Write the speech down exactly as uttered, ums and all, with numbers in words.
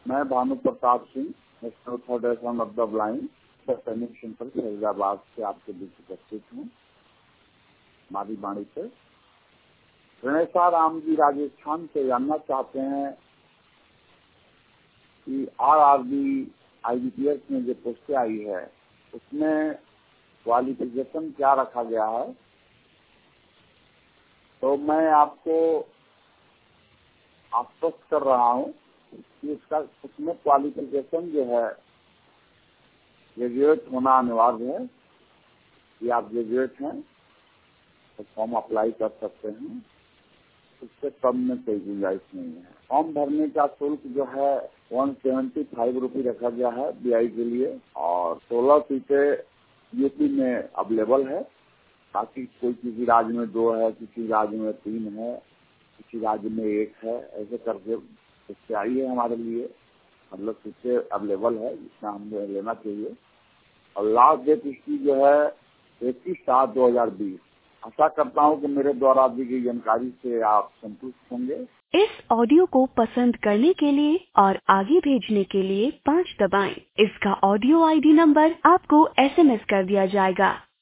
मैं Bhanu Pratap Singh, national federation of the blind सैनिक centre Faizabad से आपके बीच उपस्थित हूँ। हमारी वाणी से गणेशा राम जी राजस्थान से जानना चाहते हैं कि R R B I B P S में जो पोस्टें आई है उसमें क्वालिफिकेशन क्या रखा गया है। तो मैं आपको आश्वस्त कर रहा हूँ कि इसका उसमें क्वालिफिकेशन जो है ग्रेजुएट होना अनिवार्य है। कि आप ग्रेजुएट हैं तो फॉर्म अप्लाई कर सकते हैं, उससे कम में कोई गुंजाइश नहीं है। फॉर्म भरने का शुल्क जो है वन सेवेंटी फाइव रुपी रखा गया है बी आई के लिए, और सोलह सीटें यूपी में अवेलेबल है। बाकी कोई किसी राज्य में दो है, किसी राज्य में तीन है, किसी राज्य में एक है, ऐसे करके इससे आई है हमारे लिए। मतलब सीटें अवेलेबल है जितना हमें लेना चाहिए। और लास्ट डेट इसकी जो है इक्कीस सात दो हजार बीस। आशा करता हूँ कि मेरे द्वारा दी गई जानकारी से आप संतुष्ट होंगे। इस ऑडियो को पसंद करने के लिए और आगे भेजने के लिए पाँच दबाएं। इसका ऑडियो आई डी नंबर आपको एस एम एस कर दिया जाएगा।